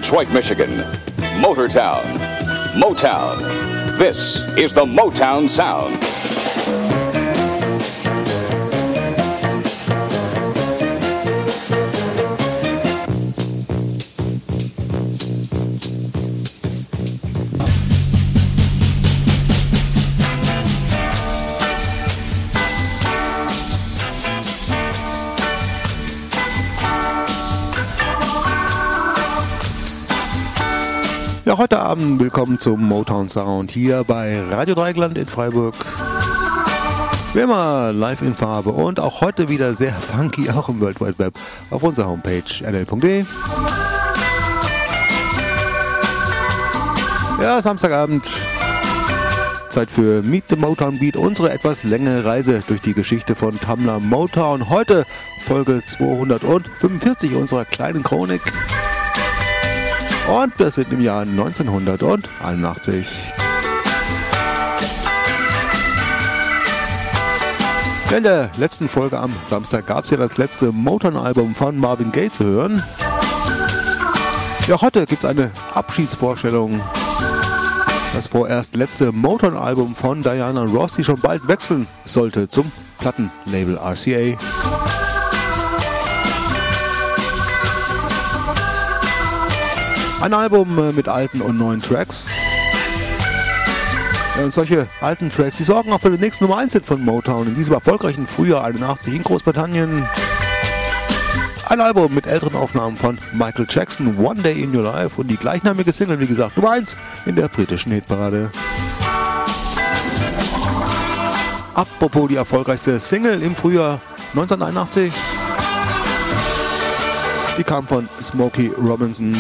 Detroit, Michigan. Motortown. Motown. This is the Motown Sound. Ja, heute Abend willkommen zum Motown Sound hier bei Radio Dreieckland in Freiburg. Wie immer live in Farbe und auch heute wieder sehr funky, auch im World Wide Web auf unserer Homepage nl.de. Ja, Samstagabend, Zeit für Meet the Motown Beat, unsere etwas längere Reise durch die Geschichte von Tamla Motown. Heute Folge 245 unserer kleinen Chronik. Und wir sind im Jahr 1981. In der letzten Folge am Samstag gab es ja das letzte Motown-Album von Marvin Gaye zu hören. Ja, heute gibt es eine Abschiedsvorstellung. Das vorerst letzte Motown-Album von Diana Ross, die schon bald wechseln sollte zum Plattenlabel RCA. Ein Album mit alten und neuen Tracks. Ja, und solche alten Tracks, die sorgen auch für den nächsten Nummer 1 Hit von Motown in diesem erfolgreichen Frühjahr 81 in Großbritannien. Ein Album mit älteren Aufnahmen von Michael Jackson, One Day in Your Life, und die gleichnamige Single, wie gesagt, Nummer 1 in der britischen Hitparade. Apropos die erfolgreichste Single im Frühjahr 1981. Die kam von Smokey Robinson.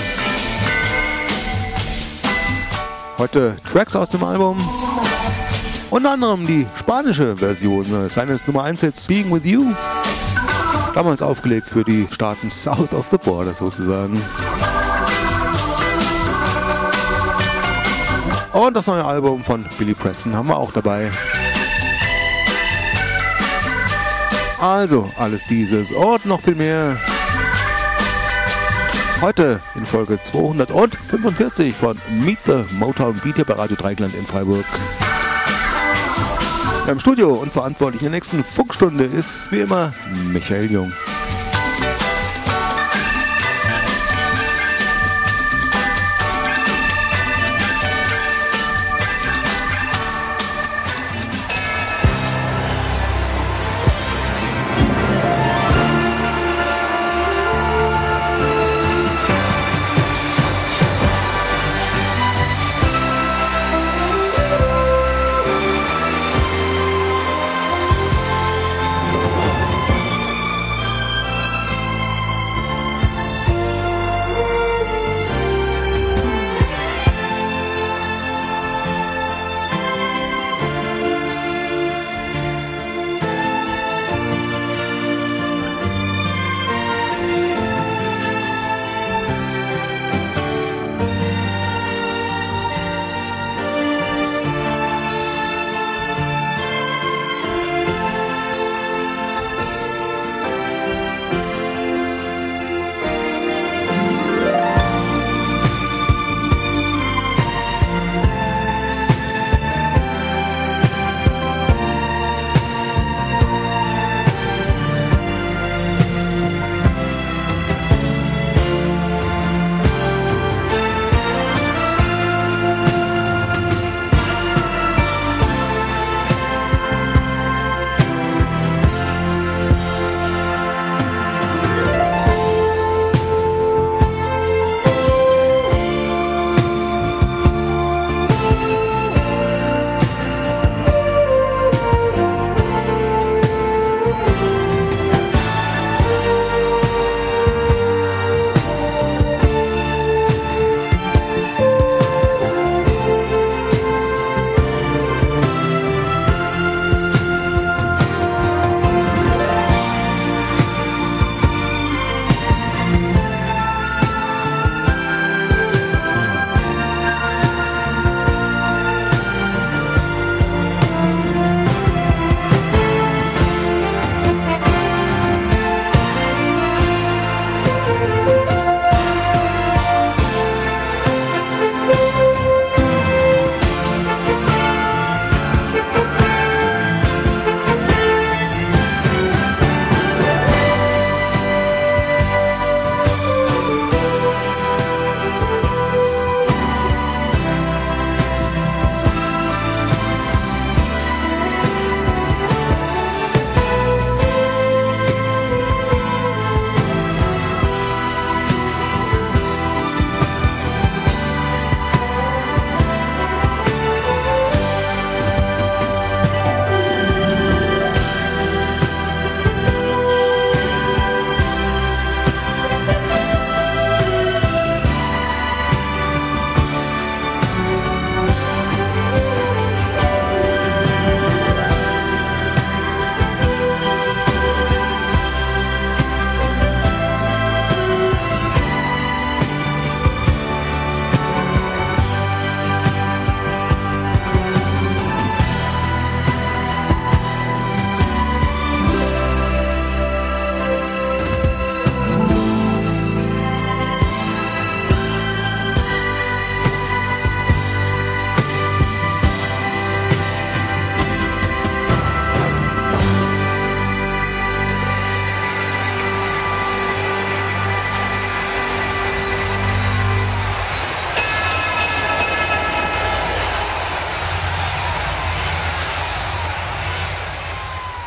Heute Tracks aus dem Album, unter anderem die spanische Version seines Nummer 1 Hits Being With You, damals aufgelegt für die Staaten South of the Border sozusagen. Und das neue Album von Billy Preston haben wir auch dabei. Also alles dieses und noch viel mehr. Heute in Folge 245 von Meet the Motown Beat hier bei Radio Dreieckland in Freiburg. Im Studio und verantwortlich in der nächsten Funkstunde ist wie immer Michael Jung.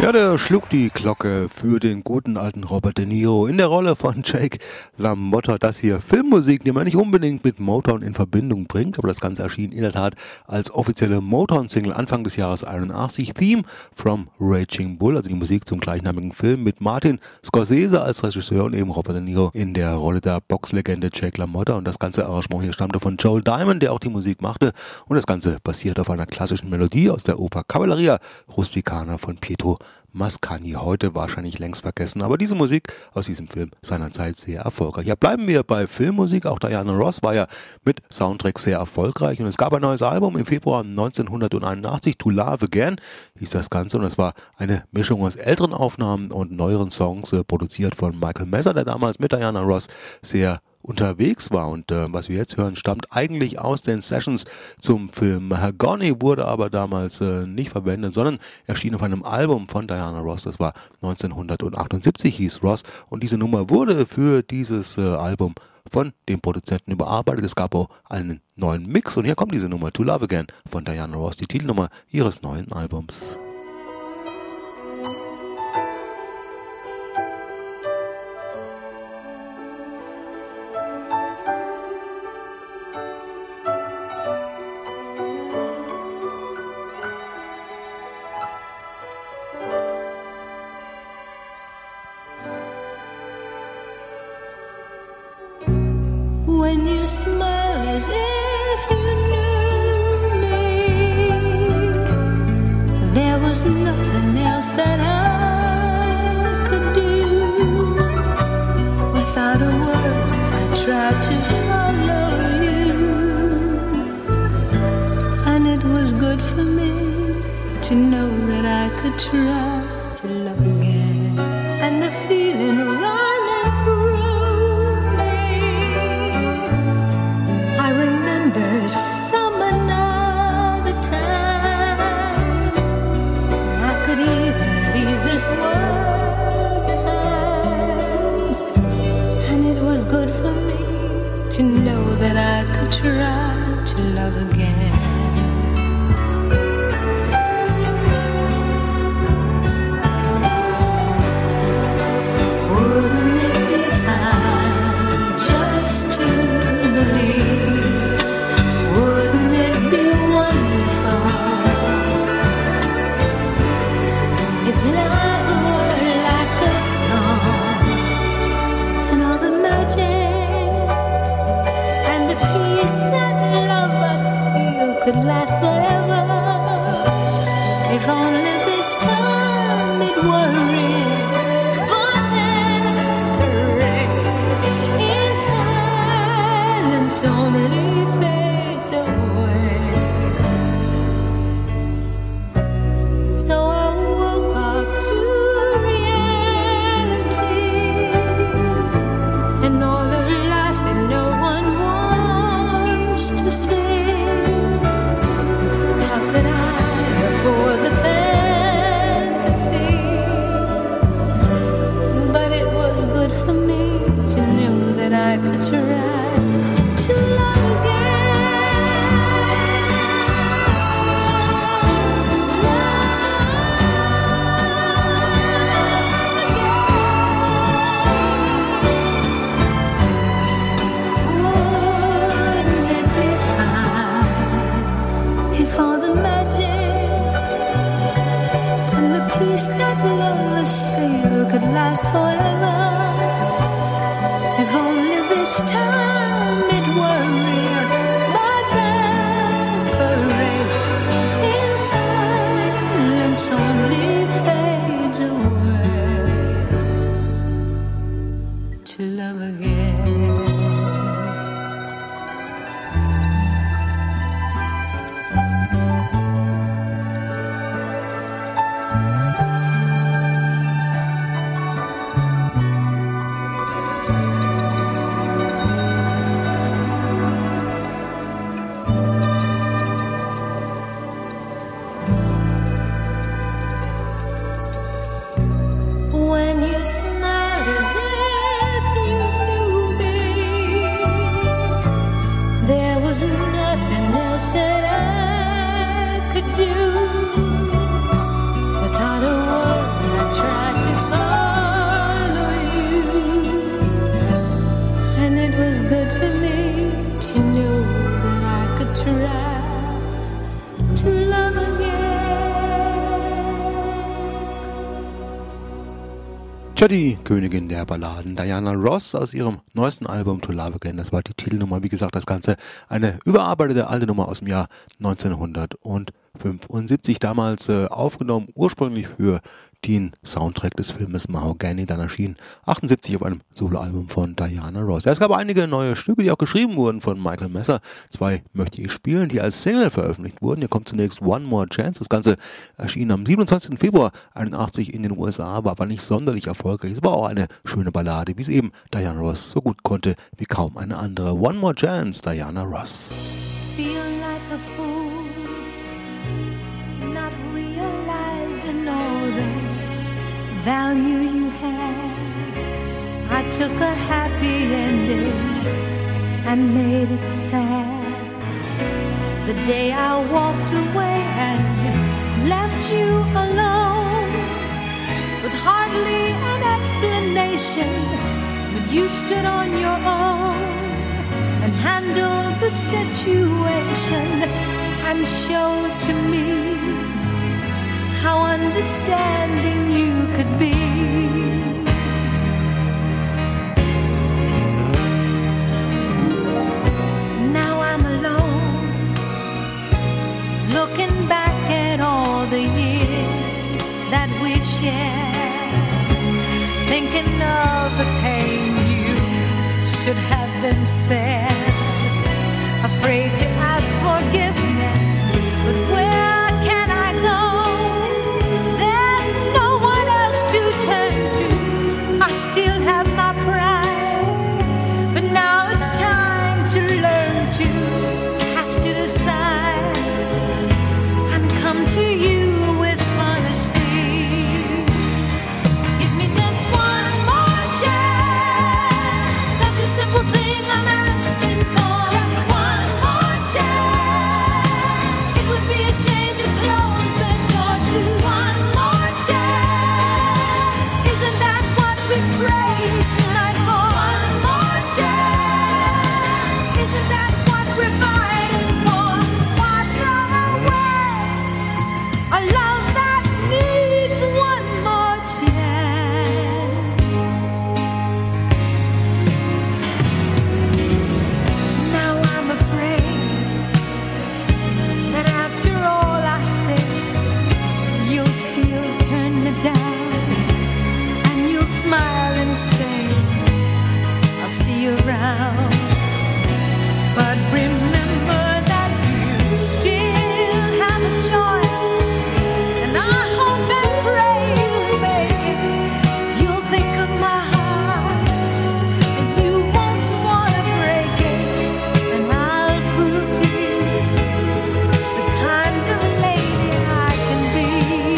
Ja, der schlug die Glocke für den guten alten Robert De Niro in der Rolle von Jake LaMotta. Das hier Filmmusik, die man nicht unbedingt mit Motown in Verbindung bringt, aber das Ganze erschien in der Tat als offizielle Motown-Single Anfang des Jahres 81. Theme from Raging Bull, also die Musik zum gleichnamigen Film mit Martin Scorsese als Regisseur und eben Robert De Niro in der Rolle der Boxlegende Jake LaMotta. Und das ganze Arrangement hier stammte von Joel Diamond, der auch die Musik machte. Und das Ganze basiert auf einer klassischen Melodie aus der Oper Cavalleria Rusticana von Pietro Mascagni, heute wahrscheinlich längst vergessen, aber diese Musik aus diesem Film seinerzeit sehr erfolgreich. Ja, bleiben wir bei Filmmusik, auch Diana Ross war ja mit Soundtracks sehr erfolgreich und es gab ein neues Album im Februar 1981, To Love Again hieß das Ganze und es war eine Mischung aus älteren Aufnahmen und neueren Songs, produziert von Michael Messer, der damals mit Diana Ross sehr unterwegs war und was wir jetzt hören, stammt eigentlich aus den Sessions zum Film Mahagony, wurde aber damals nicht verwendet, sondern erschien auf einem Album von Diana Ross, das war 1978, hieß Ross und diese Nummer wurde für dieses Album von dem Produzenten überarbeitet. Es gab auch einen neuen Mix und hier kommt diese Nummer, To Love Again von Diana Ross, die Titelnummer ihres neuen Albums. When you smile as if you knew me, there was nothing else that I could do. Without a word, I tried to follow you, and it was good for me to know that I could try to love again, and the feeling running through from another time. I could even leave this world behind, and it was good for me to know that I could try to love again. Wouldn't it be fine just to believe? Wouldn't it be wonderful if life were like a song, and all the magic and the peace that love us feel could last forever? If only this time it were real, but then parade in silence only fades away. So I woke up to reality and all of life that no one wants to see. How could I afford the fantasy? But it was good for me to know that I could try to love that lovers feel could last forever. If only this time it were real, but then parade in silence only fades away. To love again. Tja, die Königin der Balladen, Diana Ross aus ihrem neuesten Album To Love Again, das war die Titelnummer. Wie gesagt, das Ganze eine überarbeitete alte Nummer aus dem Jahr 1975, damals aufgenommen, ursprünglich für den Soundtrack des Filmes Mahogany, dann erschien 78 auf einem Soloalbum von Diana Ross. Es gab einige neue Stücke, die auch geschrieben wurden von Michael Messer. 2 möchte ich spielen, die als Single veröffentlicht wurden. Hier kommt zunächst One More Chance. Das Ganze erschien am 27. Februar 81 in den USA, war aber nicht sonderlich erfolgreich. Es war auch eine schöne Ballade, wie es eben Diana Ross so gut konnte wie kaum eine andere. One More Chance, Diana Ross. Feel like a fool, not realizing all the value you had. I took a happy ending and made it sad. The day I walked away and left you alone, with hardly an explanation, but you stood on your own and handled the situation and showed to me how understanding you could be. Now I'm alone, looking back at all the years that we've shared, thinking of the pain you should have been spared, afraid to ask forgiveness, but where can I go? There's no one else to turn to. I still have my pride, but now it's time to learn to cast it aside and come to you with honesty. Give me just one more chance, such a simple thing I'm asking for. Just one more chance. It would be a shame to close the door to one more chance. Isn't that what we prayed tonight for? One more chance. Isn't that what we're fighting for? Why throw away a love that needs one more chance? Now I'm afraid that after all I said, you'll still turn me down, and you'll smile and say, I'll see you around. But remember that you still have a choice, and I hope and pray you'll make it. You'll think of my heart, and you won't want to break it, and I'll prove to you the kind of lady I can be.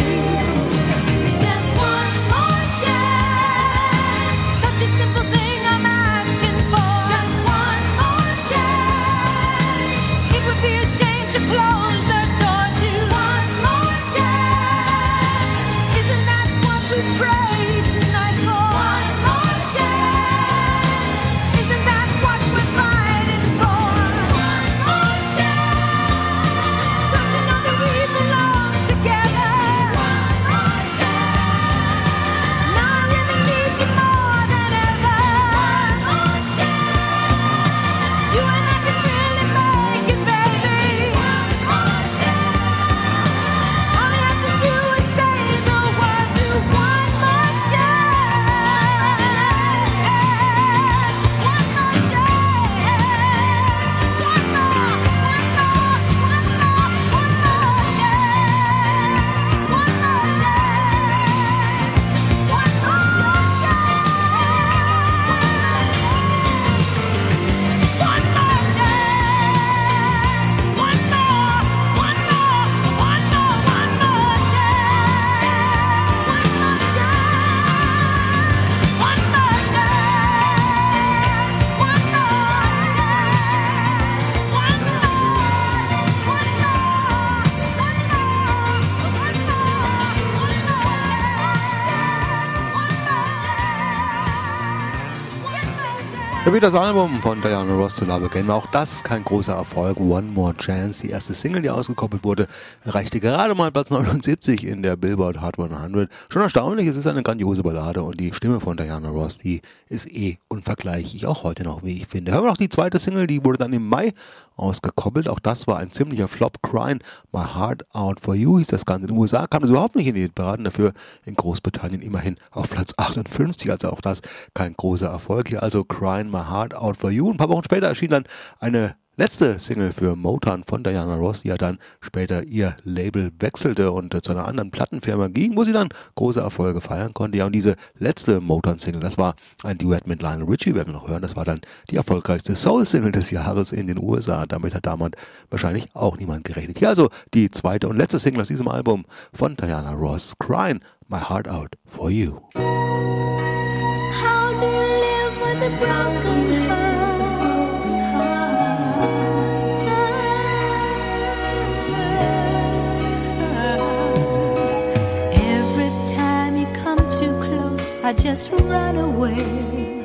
Just one more chance, such a simple thing I'm asking for. Just one Wie das Album von Diana Ross To Love Again war auch das kein großer Erfolg. One More Chance, die erste Single, die ausgekoppelt wurde, erreichte gerade mal Platz 79 in der Billboard Hot 100. Schon erstaunlich, es ist eine grandiose Ballade und die Stimme von Diana Ross, die ist unvergleichlich, auch heute noch, wie ich finde. Hören wir noch die zweite Single, die wurde dann im Mai ausgekoppelt. Auch das war ein ziemlicher Flop. Crying My Heart Out For You hieß das Ganze. In den USA kam es überhaupt nicht in die Hitparaden, dafür in Großbritannien immerhin auf Platz 58, also auch das kein großer Erfolg hier. Also Crying My Heart Out For You. Ein paar Wochen später erschien dann eine letzte Single für Motown von Diana Ross, die ja dann später ihr Label wechselte und zu einer anderen Plattenfirma ging, wo sie dann große Erfolge feiern konnte. Ja, und diese letzte Motown-Single, das war ein Duett mit Lionel Richie, werden wir noch hören, das war dann die erfolgreichste Soul-Single des Jahres in den USA. Damit hat damals wahrscheinlich auch niemand gerechnet. Hier also die zweite und letzte Single aus diesem Album von Diana Ross, Crying My Heart Out For You. How do you live with a broken heart? Every time you come too close, I just run away.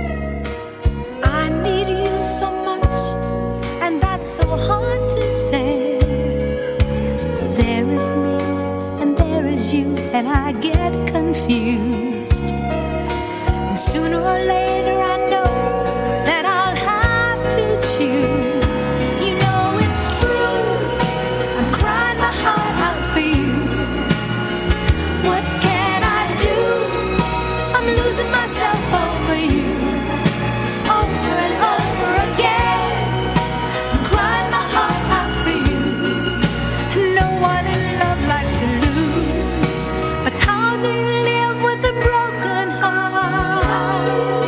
I need you so much, and that's so hard to say. There is me, and there is you, and I get confused. And sooner or later I know that I'll have to choose. You know it's true, I'm crying my heart out for you. What can I do? I'm losing myself over you. Over and over again, I'm crying my heart out for you. No one in love likes to lose, but how do you live with a broken heart?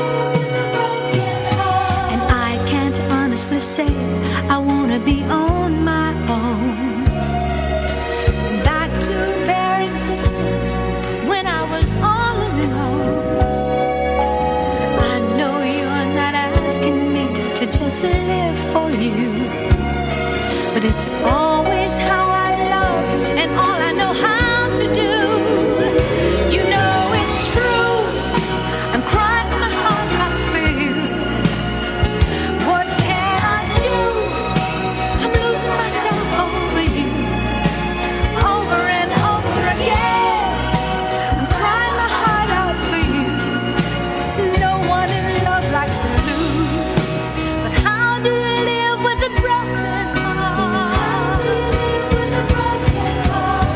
And I can't honestly say I wanna be on my own, back to bare existence when I was all alone. I know you're not asking me to just live for you, but it's always how I've loved and all I know how to do. You know it's true, I'm crying my heart out for you. What can I do? I'm losing myself over you. Over and over again, I'm crying my heart out for you. No one in love likes to lose, but how do you live with a broken heart? How do you live with a broken heart?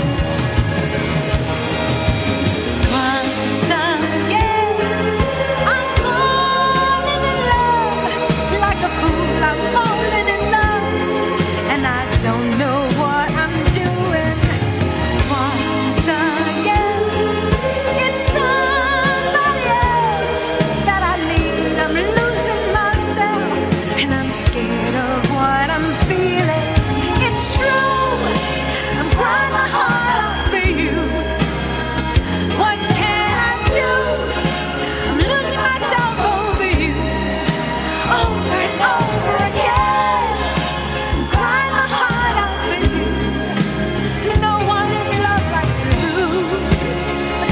Once again, I'm falling in love like a fool. I'm falling in love, and I don't know what I'm doing. Once again, it's somebody else that I need. I'm losing myself, and I'm scared of what I'm feeling. It's true, I'm crying my heart out for you. What can I do? I'm losing myself over you. Over and over again, I'm crying my heart out for you. No one in love likes to lose.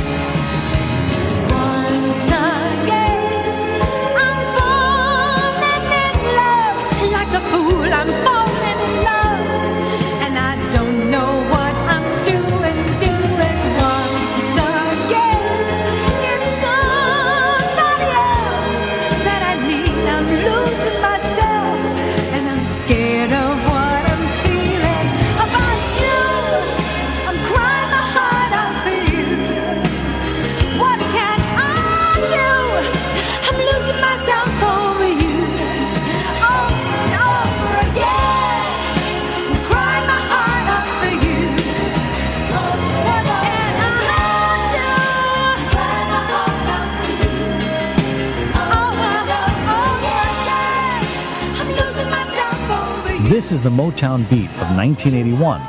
Once again, I'm falling in love like a fool. I'm falling in love, and I don't know what I'm doing. Once again, it's somebody else that I need. I'm losing myself, and I'm scared of what I'm feeling about you. I'm crying my heart out for you. What can I do? I'm losing myself over you. Over and over again, I'm crying my heart out for you. What can I do? Crying my heart out for you. Over and over again, I'm losing myself over you. This is the Motown Beat of 1981.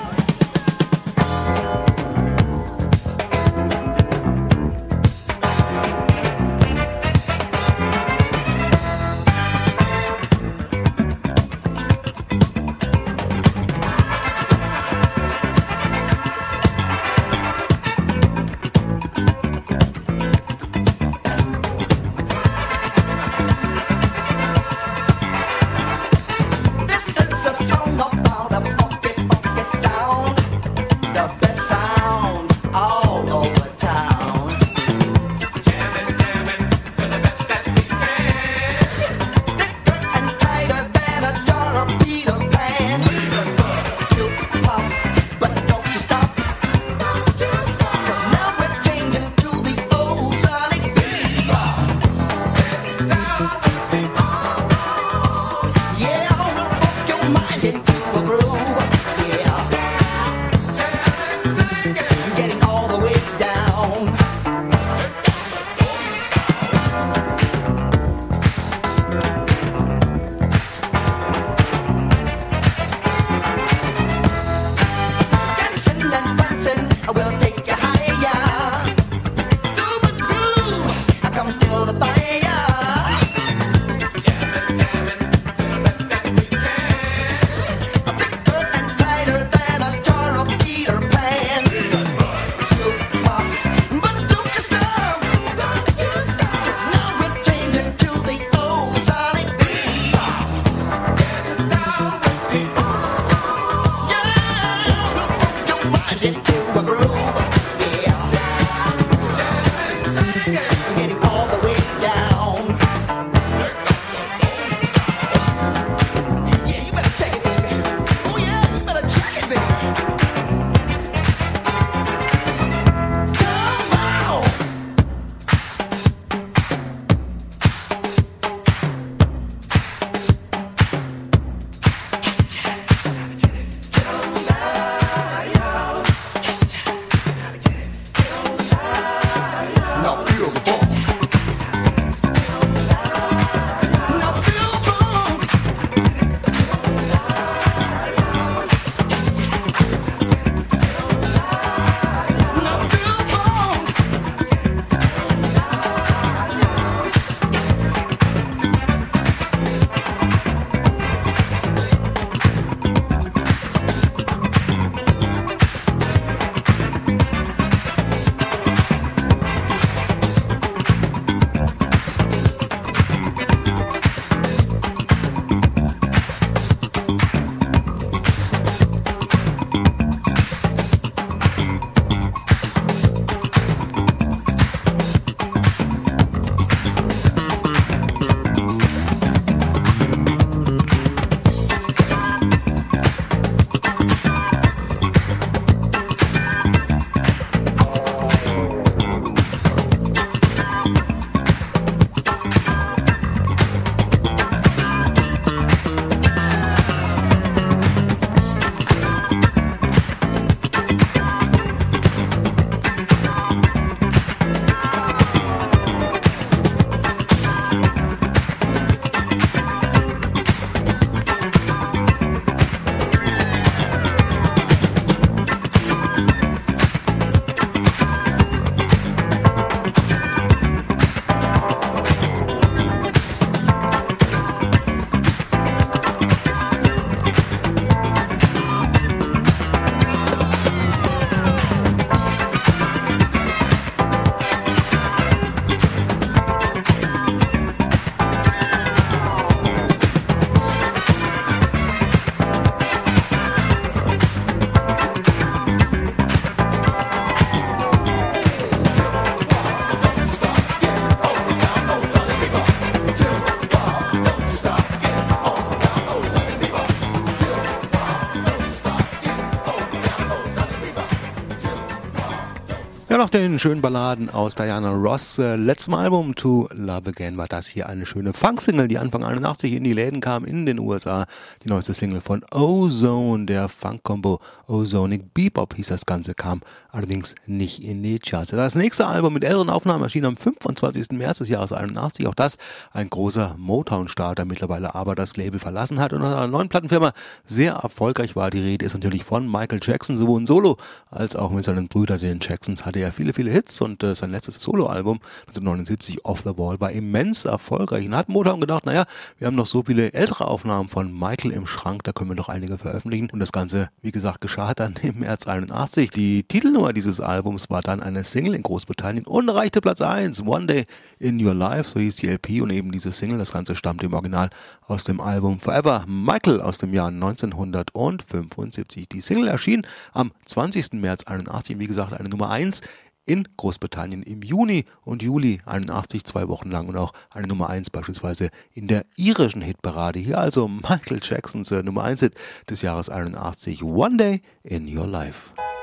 Nach den schönen Balladen aus Diana Ross' letztem Album To Love Again war das hier eine schöne Funk-Single, die Anfang 81 in die Läden kam in den USA. Die neueste Single von Ozone, der Funk-Combo Ozonic Bebop hieß das Ganze, kam allerdings nicht in die Charts. Das nächste Album mit älteren Aufnahmen erschien am 25. März des Jahres 81. Auch das ein großer Motown-Star, der mittlerweile aber das Label verlassen hat und nach einer neuen Plattenfirma sehr erfolgreich war. Die Rede ist natürlich von Michael Jackson, sowohl in Solo als auch mit seinen Brüdern, den Jacksons, hatte er viele, viele Hits und sein letztes Soloalbum 1979 Off the Wall war immens erfolgreich. Und hat Motown gedacht, naja, wir haben noch so viele ältere Aufnahmen von Michael im Schrank, da können wir doch einige veröffentlichen. Und das Ganze, wie gesagt, geschah dann im März 81. Die Titelnummer dieses Albums war dann eine Single in Großbritannien und erreichte Platz 1, One Day in Your Life, so hieß die LP und eben diese Single. Das Ganze stammt im Original aus dem Album Forever Michael aus dem Jahr 1975. Die Single erschien am 20. März 81, wie gesagt, eine Nummer 1 in Großbritannien im Juni und Juli 81, 2 Wochen lang, und auch eine Nummer 1 beispielsweise in der irischen Hitparade. Hier also Michael Jacksons Nummer 1 Hit des Jahres 81, One Day in Your Life.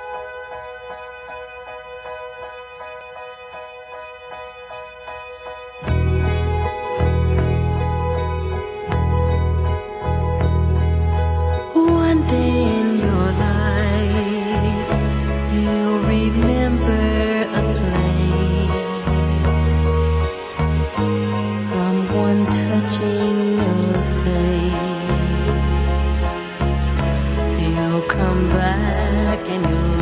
One day in your life, you'll remember a place, someone touching your face. You'll come back and you'll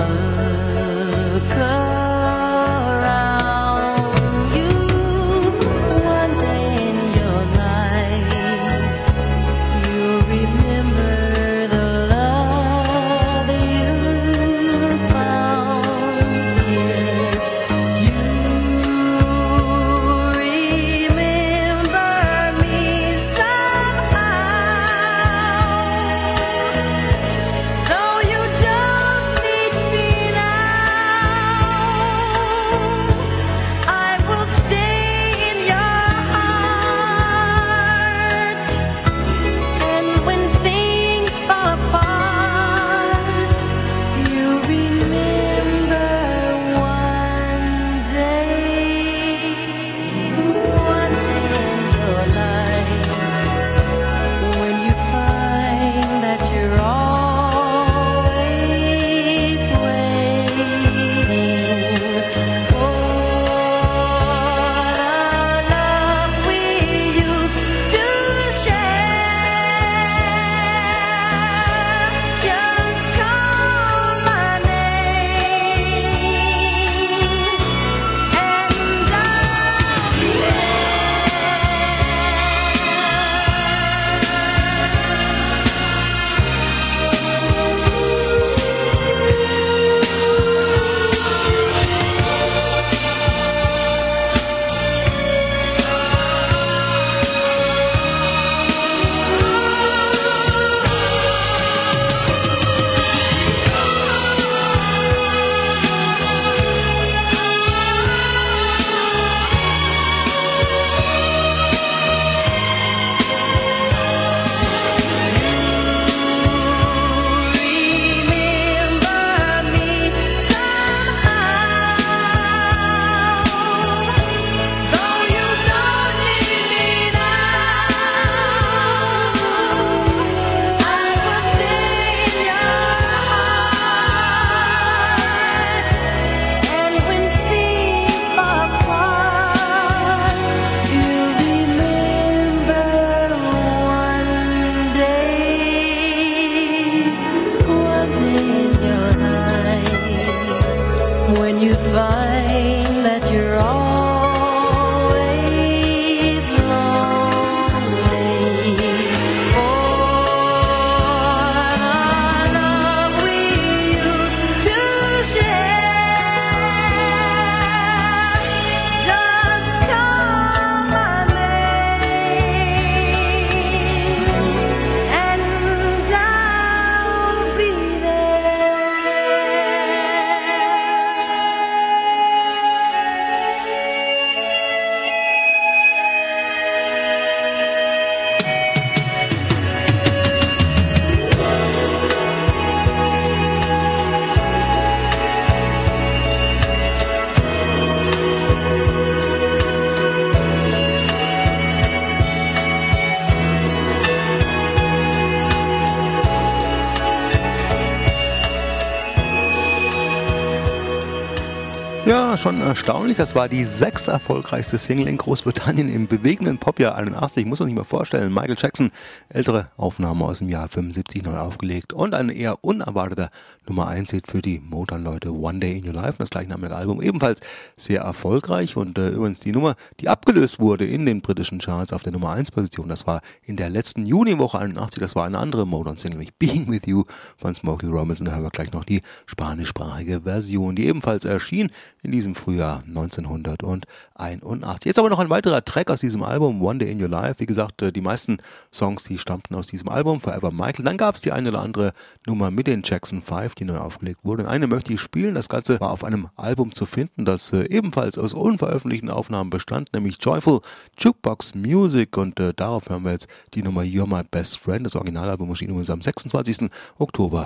schon erstaunlich. Das war die 6. erfolgreichste Single in Großbritannien im bewegenden Popjahr 81. Muss man sich mal vorstellen. Michael Jackson, ältere Aufnahme aus dem Jahr 75 neu aufgelegt und ein eher unerwarteter Nummer 1-Hit für die Motown-Leute, One Day in Your Life, das gleichnamige Album, ebenfalls sehr erfolgreich und übrigens die Nummer, die abgelöst wurde in den britischen Charts auf der Nummer 1-Position, das war in der letzten Juniwoche 81, das war eine andere Motown-Single, nämlich Being With You von Smokey Robinson. Da haben wir gleich noch die spanischsprachige Version, die ebenfalls erschien in diesem Frühjahr 1981. Jetzt aber noch ein weiterer Track aus diesem Album, One Day in Your Life. Wie gesagt, die meisten Songs, die stammten aus diesem Album, Forever Michael. Dann gab es die eine oder andere Nummer mit den Jackson 5, die neu aufgelegt wurde. Und eine möchte ich spielen. Das Ganze war auf einem Album zu finden, das ebenfalls aus unveröffentlichten Aufnahmen bestand, nämlich Joyful Jukebox Music. Und darauf hören wir jetzt die Nummer You're My Best Friend. Das Originalalbum erschien übrigens am 26. Oktober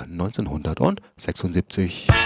1976.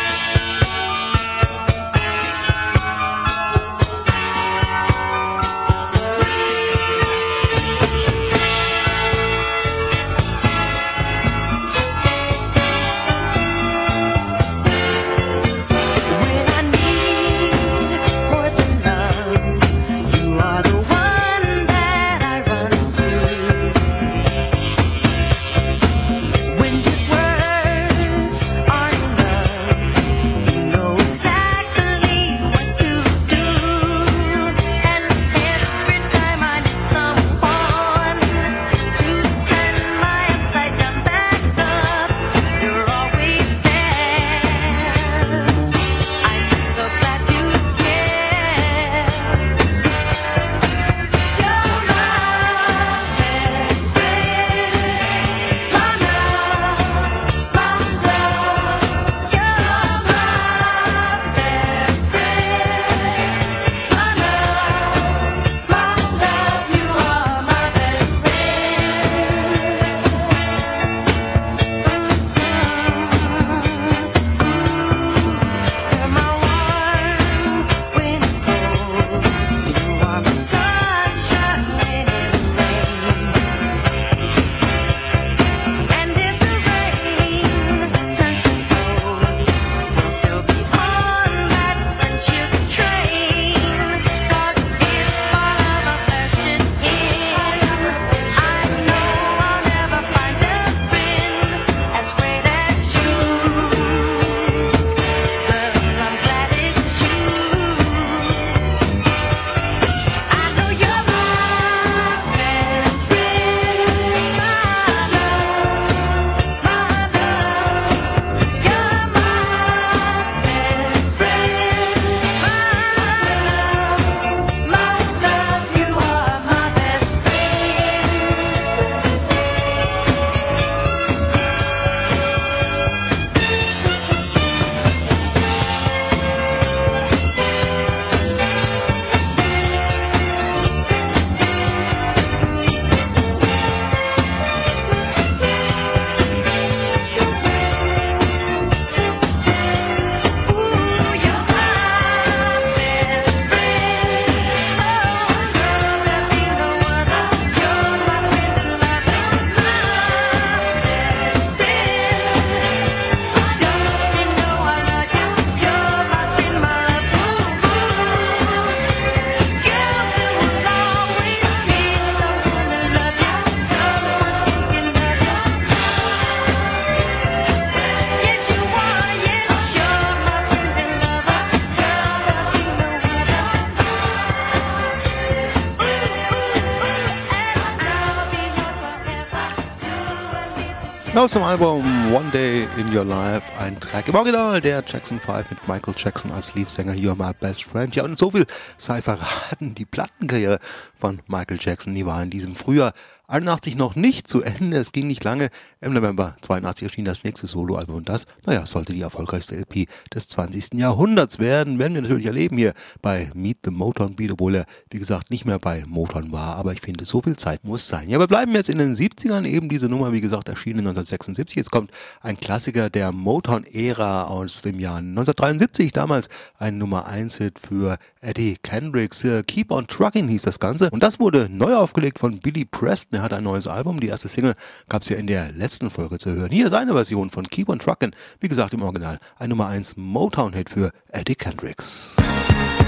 Aus dem Album One Day in Your Life, ein Track im Original der Jackson 5 mit Michael Jackson als Leadsänger, You're My Best Friend. Ja, und so viel sei verraten, die Plattenkarriere von Michael Jackson, die war in diesem Frühjahr 81 noch nicht zu Ende. Es ging nicht lange. Im November 82 erschien das nächste Soloalbum und das, sollte die erfolgreichste LP des 20. Jahrhunderts werden. Werden wir natürlich erleben hier bei Meet the Motown Beat, obwohl er, wie gesagt, nicht mehr bei Motown war. Aber ich finde, so viel Zeit muss sein. Ja, wir bleiben jetzt in den 70ern. Eben diese Nummer, wie gesagt, erschienen 1976. Jetzt kommt ein Klassiker der Motown-Ära aus dem Jahr 1973. Damals ein Nummer 1-Hit für Eddie Kendricks. Keep on Truckin' hieß das Ganze. Und das wurde neu aufgelegt von Billy Preston. Er hat ein neues Album. Die erste Single gab es ja in der letzten Folge zu hören. Hier ist eine Version von Keep on Truckin'. Wie gesagt, im Original ein Nummer 1 Motown-Hit für Eddie Kendricks.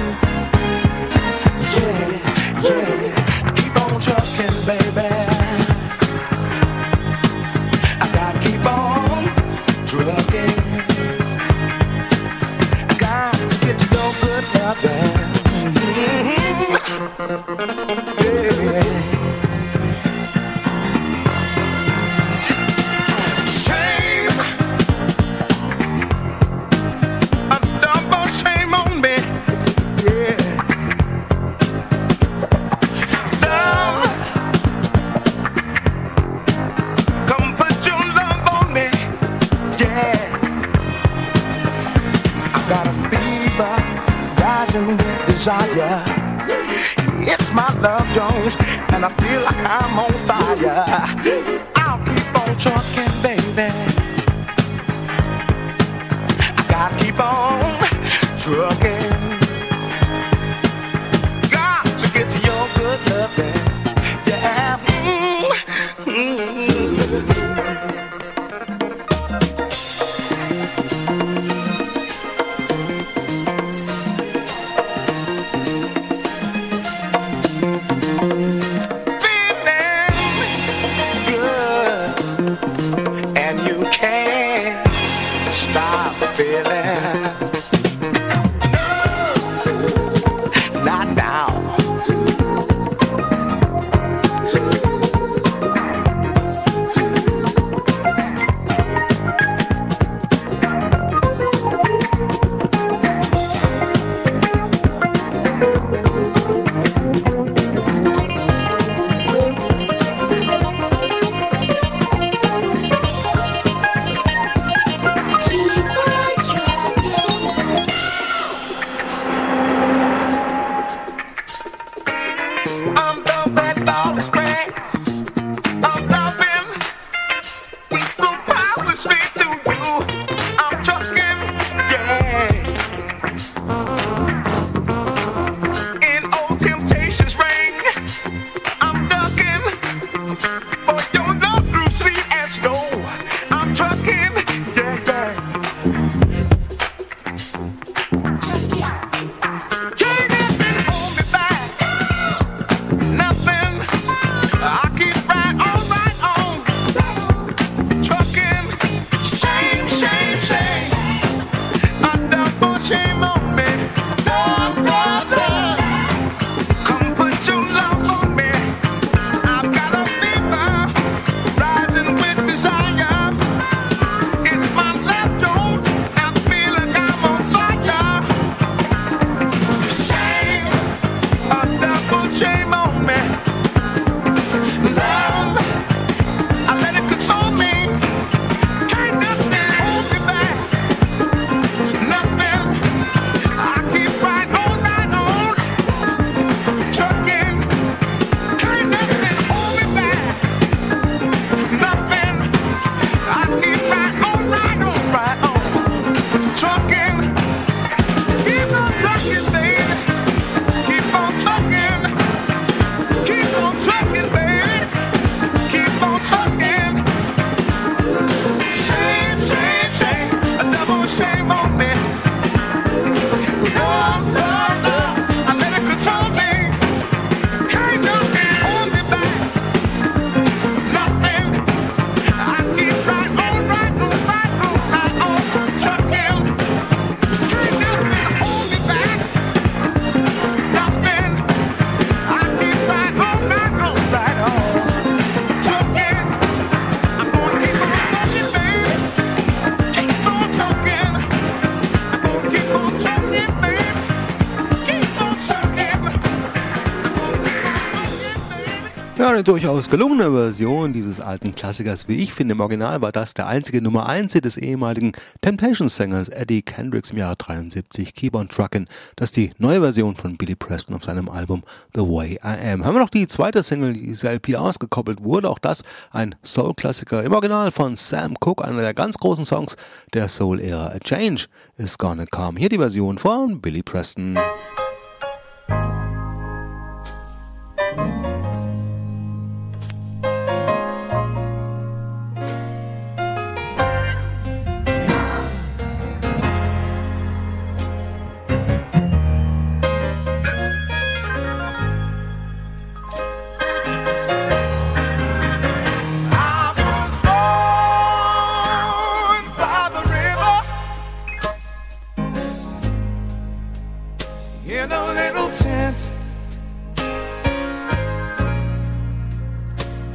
Ja, eine durchaus gelungene Version dieses alten Klassikers. Wie ich finde, im Original war das der einzige Nummer 1 des ehemaligen Temptations-Sängers Eddie Kendricks im Jahr 73, Keep on Truckin'. Das ist die neue Version von Billy Preston auf seinem Album The Way I Am. Haben wir noch die zweite Single, die dieser LP ausgekoppelt wurde. Auch das ein Soul-Klassiker im Original von Sam Cooke, einer der ganz großen Songs der Soul-Ära. A Change is Gonna Come. Hier die Version von Billy Preston.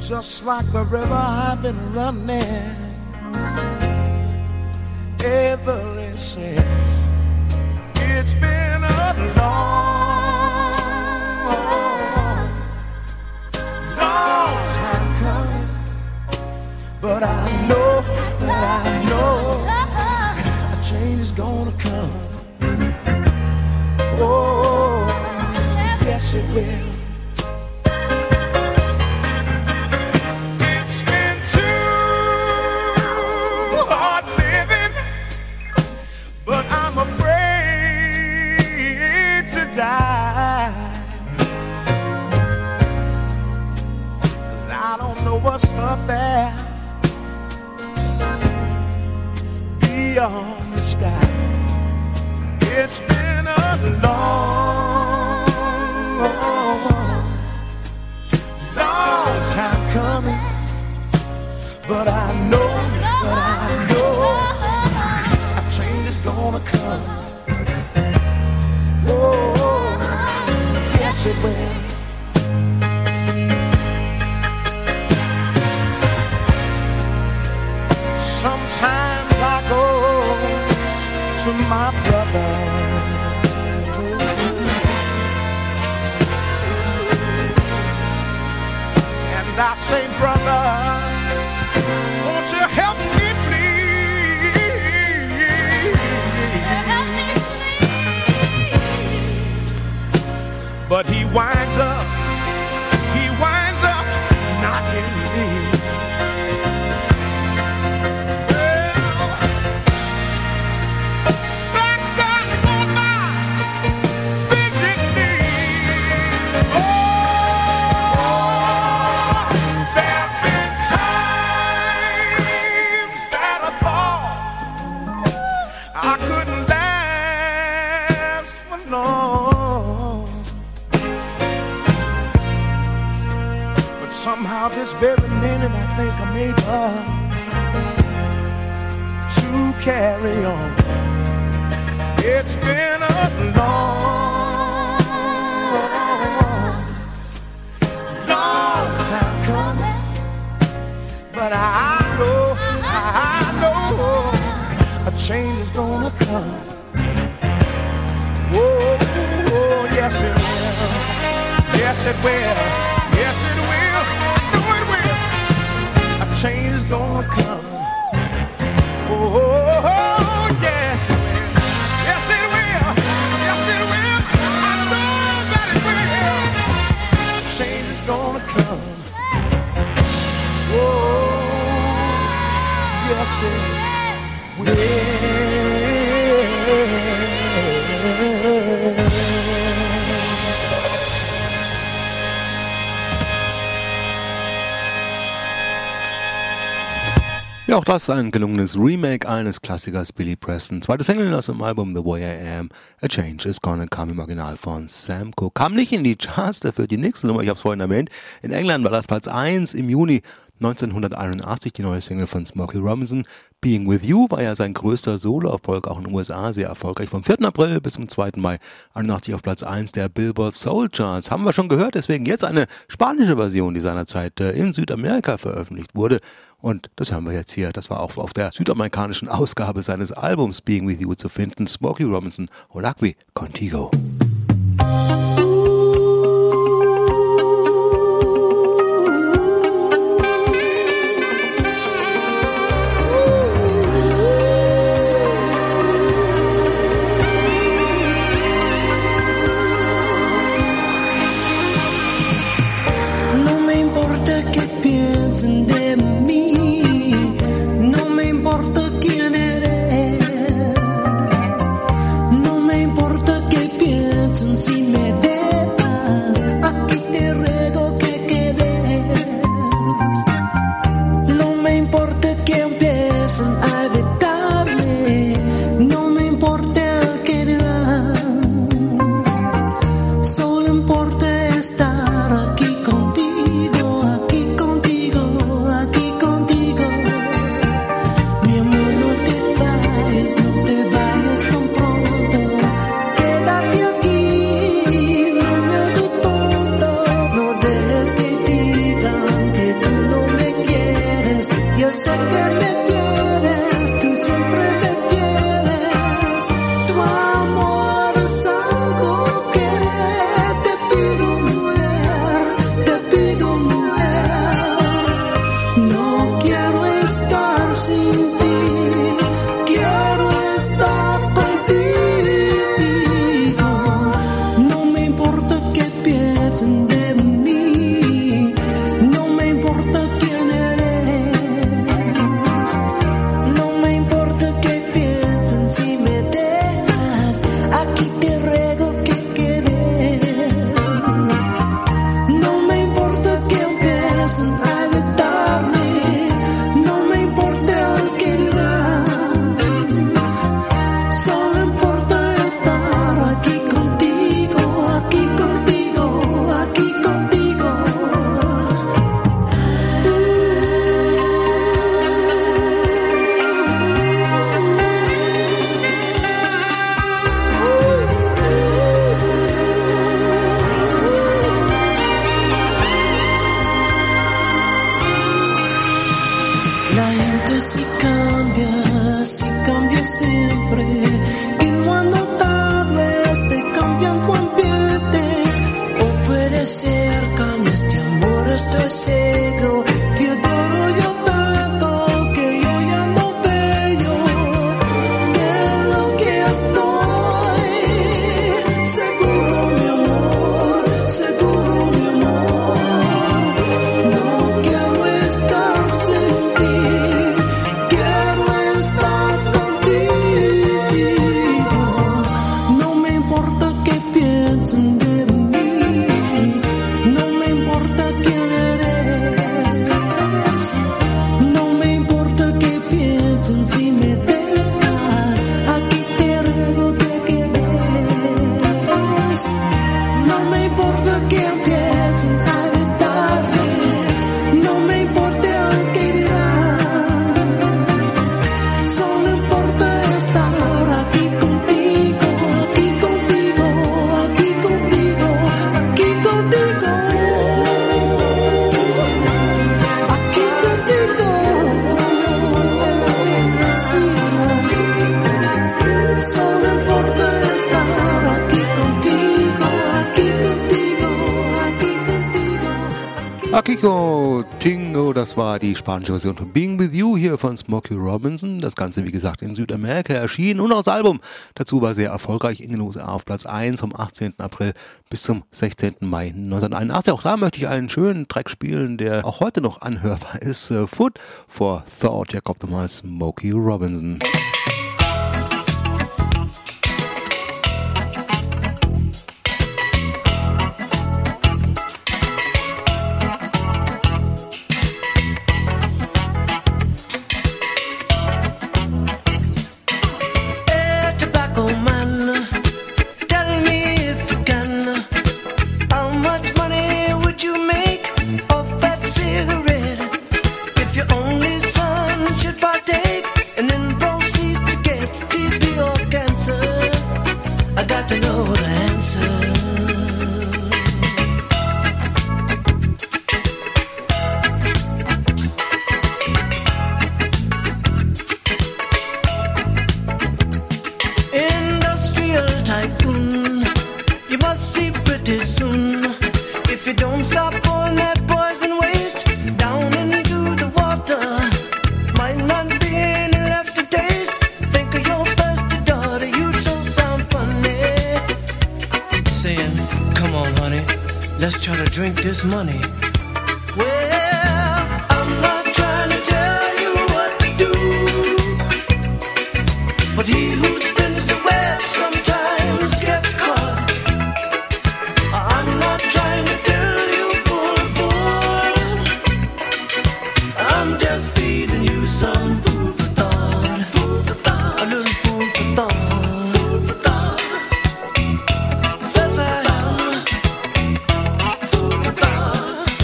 just like the river I've been running ever since. It's been a long time coming, but I know a change is gonna come. Oh, yes it will. What's up there beyond the sky? It's been a long time coming, but I know a change is gonna come. Oh, yes it will. Sometimes I go to my brother and I say, brother, won't you help me please? But he winds up knocking me. Somehow this very minute I think I'm able to carry on. It's been a long time coming, but I know a change is gonna come. Oh, yes it will. Yes it will. Yes it will. Change is gonna come. Oh, yes it will. Yes it will. Yes it will. I know that it will. Change is gonna come. Oh, yes it will. Ja, auch das ein gelungenes Remake eines Klassikers Billy Preston. Zweites Single aus dem Album The Way I Am, A Change Is Gonna Come im Original von Sam Cooke. Kam nicht in die Charts, dafür die nächste Nummer, ich habe es vorhin erwähnt. In England war das Platz 1 im Juni 1981, die neue Single von Smokey Robinson. Being With You war ja sein größter Solo-Erfolg, auch in den USA sehr erfolgreich. Vom 4. April bis zum 2. Mai 81 auf Platz 1 der Billboard Soul Charts. Haben wir schon gehört, deswegen jetzt eine spanische Version, die seinerzeit in Südamerika veröffentlicht wurde. Und das hören wir jetzt hier. Das war auch auf der südamerikanischen Ausgabe seines Albums Being With You zu finden. Smokey Robinson, Olakwi Contigo. No me importa que piensen de mí. No me importa quién eres, no me importa que piensen si me dejas, aquí te ruego que quedes. No me importa que empiecen a evitarme, no me importa el que dirán, solo importa estar aquí contigo, aquí contigo. sacan este amor, estoy ciego. Te adoro yo tanto que yo ya no veo de lo que estoy. Seguro mi amor, seguro mi amor. No quiero estar sin ti, quiero estar contigo. No me importa que piensen de mí, no me importa quién eres, no me importa que piensen si me dejas, aquí te ruego que quedes. No me importa que empiecen a evitarme, no me importa el que dirán, solo importa estar aquí contigo, aquí contigo, aquí contigo, aquí contigo, aquí contigo. Sí, solo importa estar aquí contigo, aquí contigo, aquí contigo. Akiko Tingo, das war die spanische Version von Being With You hier von Smokey Robinson. Das Ganze, wie gesagt, in Südamerika erschienen und auch das Album dazu war sehr erfolgreich in den USA auf Platz 1 vom 18. April bis zum 16. Mai 1981. Auch da möchte ich einen schönen Track spielen, der auch heute noch anhörbar ist. Food for Thought, hier kommt nochmal Smokey Robinson. Hey, tobacco man, tell me if you can, how much money would you make off that cigarette if your only son should partake and then proceed to get TB or cancer? I got to know the answer. Industrial tycoon, you must see pretty soon if you don't stop pouring that poison waste down into the water. Might not be any left to taste. Think of your thirsty daughter, you so sound funny, saying, "Come on, honey, let's try to drink this money." Well, I'm not trying to tell you what to do, but he who spins the web sometimes gets caught. I'm not trying to fill you full. I'm just feeding you some food for thought. A little food for thought. Yes, I am. Food for thought.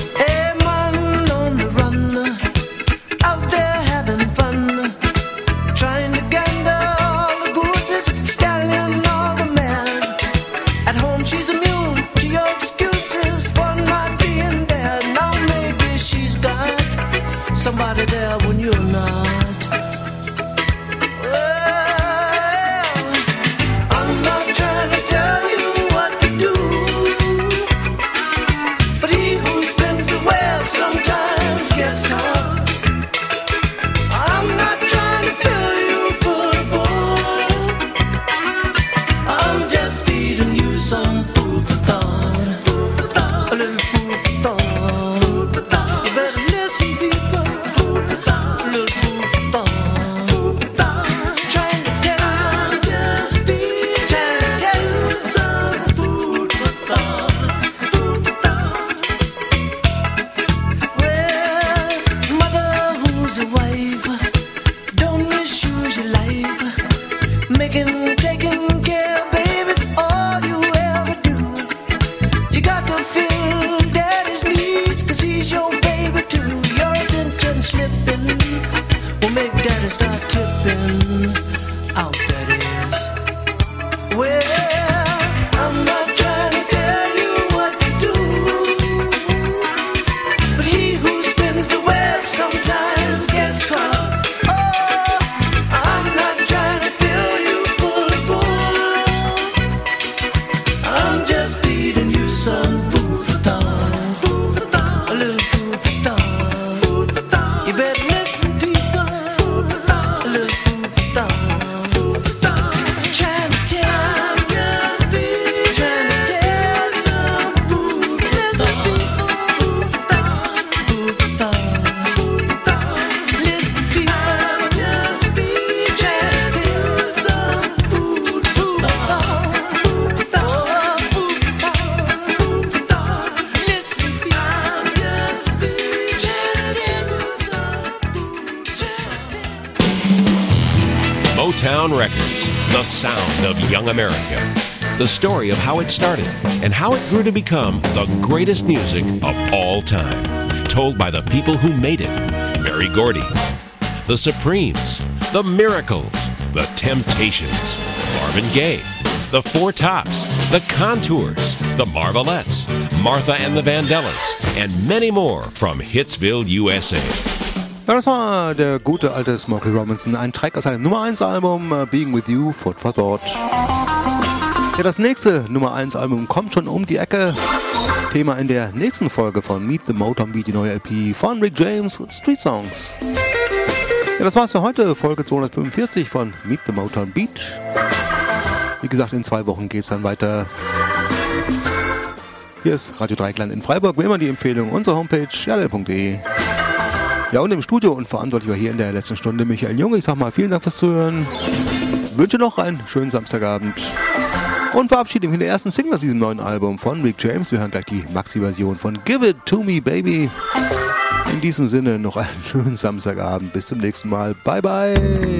Motown Records, the sound of young America. The story of how it started and how it grew to become the greatest music of all time. Told by the people who made it. Berry Gordy, the Supremes, the Miracles, the Temptations, Marvin Gaye, the Four Tops, the Contours, the Marvelettes, Martha and the Vandellas, and many more from Hitsville, USA. Ja, das war der gute alte Smokey Robinson, ein Track aus seinem Nummer 1 Album Being With You, Foot for Thought. Ja, das nächste Nummer 1 Album kommt schon um die Ecke. Thema in der nächsten Folge von Meet the Motown Beat, die neue LP von Rick James, Street Songs. Ja, das war's für heute, Folge 245 von Meet the Motown Beat. Wie gesagt, in 2 Wochen geht's dann weiter. Hier ist Radio Dreieckland in Freiburg, wie immer die Empfehlung, unsere Homepage jadel.de. Ja, und im Studio und verantwortlich war hier in der letzten Stunde Michael Junge. Ich sag mal vielen Dank fürs Zuhören. Wünsche noch einen schönen Samstagabend. Und verabschiede mich in der ersten Single aus diesem neuen Album von Rick James. Wir hören gleich die Maxi-Version von Give It To Me Baby. In diesem Sinne noch einen schönen Samstagabend. Bis zum nächsten Mal. Bye, bye.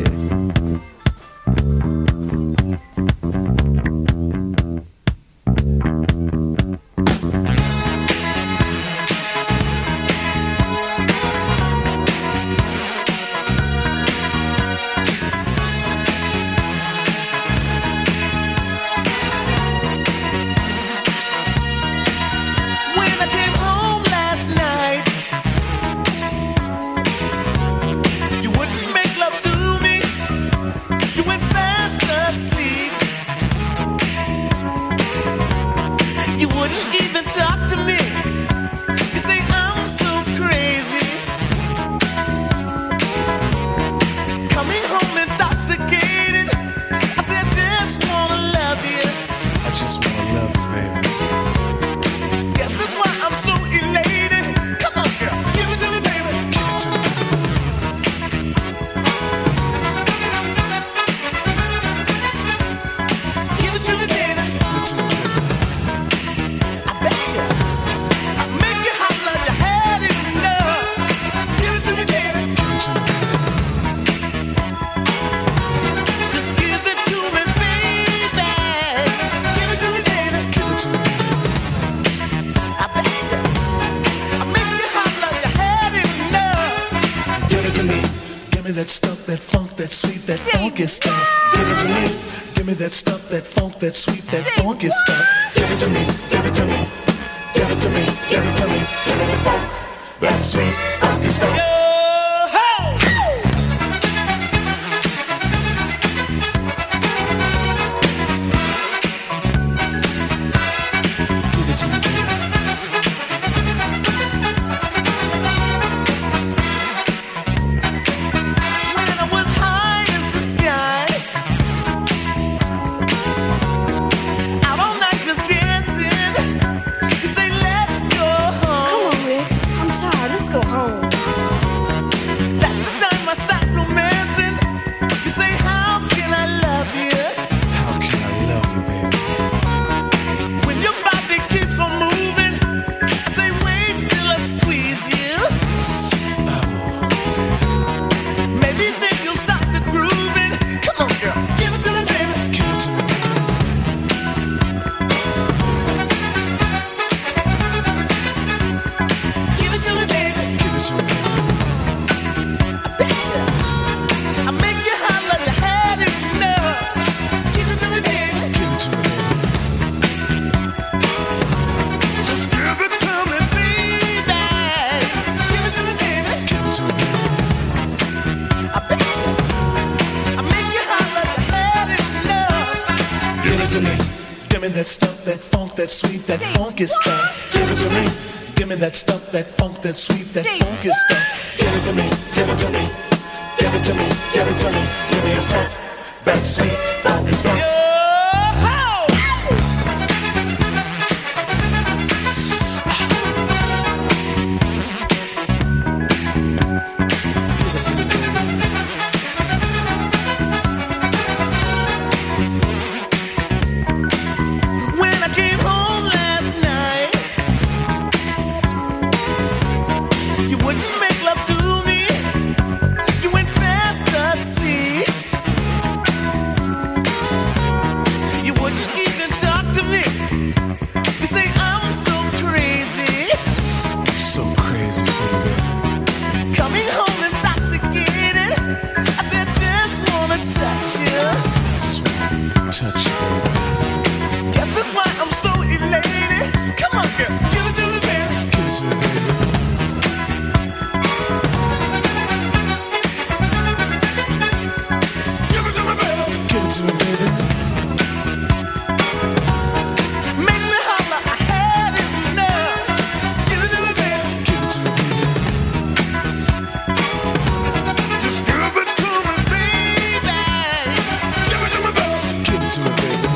that stuff, that funk, that sweet, that funky stuff. Give it to me. Give me that stuff, that funk, that sweet, that funky stuff. Give it to me. Give it to me. Give it to me. Give it to me. Give me the funk, that sweet, funky stuff. Stuff. Give it to me. Give me that stuff, that funk, that sweet, that funky stuff. Give it to me. Give it to me. Give it to me. Give it to me. Give me a stuff, that sweet, funky stuff. Coming home intoxicated, I said, just wanna touch you. Touch you, baby. Guess that's why I'm so elated. Come on, girl, give it to me, baby. Give it to me, baby. Give it to me, baby. Give it to me, baby. Make me holler, I had enough. Give it to me, baby. Give it to me, baby. Just give it to me, baby. Give it to me, baby. Give it to me, baby.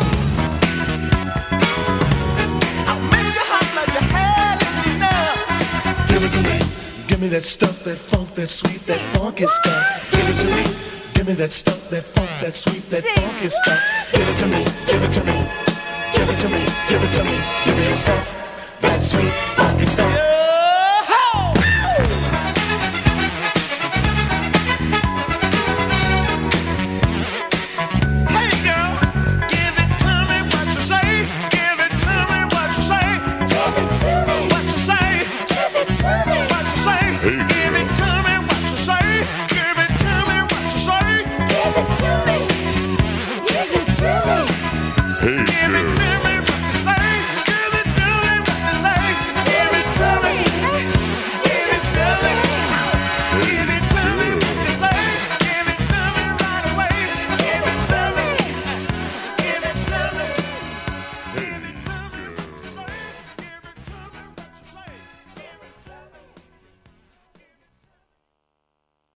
I'll make you holler, you had enough. Give it to me. Give me that stuff, that funk, that sweet, that funky stuff. Give it to me. Give me that stuff, that funk, that sweet, that funky stuff. Give it to me. Give it to me. Give it to me. Give it to me. Give me the stuff, that sweet, funky stuff. Hey girl, give it to me what you say. Give it to me what you say. Give it to me what you say. Give it to me what you say. Give it to me what you say. Give it to me what you say. Give it to me. Give it to me.